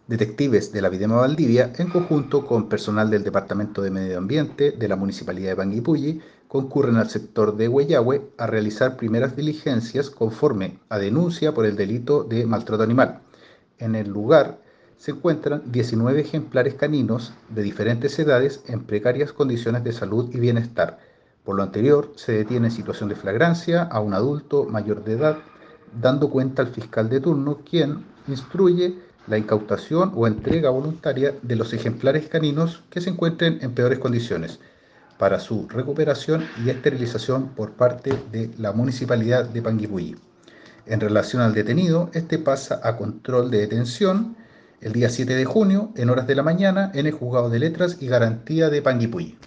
Detectives de la Videma Valdivia, en conjunto con personal del Departamento de Medio Ambiente de la Municipalidad de Panguipulli, concurren al sector de Huellahue a realizar primeras diligencias conforme a denuncia por el delito de maltrato animal. En el lugar se encuentran 19 ejemplares caninos de diferentes edades en precarias condiciones de salud y bienestar. Por lo anterior, se detiene en situación de flagrancia a un adulto mayor de edad, dando cuenta al fiscal de turno, quien instruye la incautación o entrega voluntaria de los ejemplares caninos que se encuentren en peores condiciones para su recuperación y esterilización por parte de la Municipalidad de Panguipulli. En relación al detenido, este pasa a control de detención el día 7 de junio, en horas de la mañana, en el Juzgado de Letras y Garantía de Panguipulli.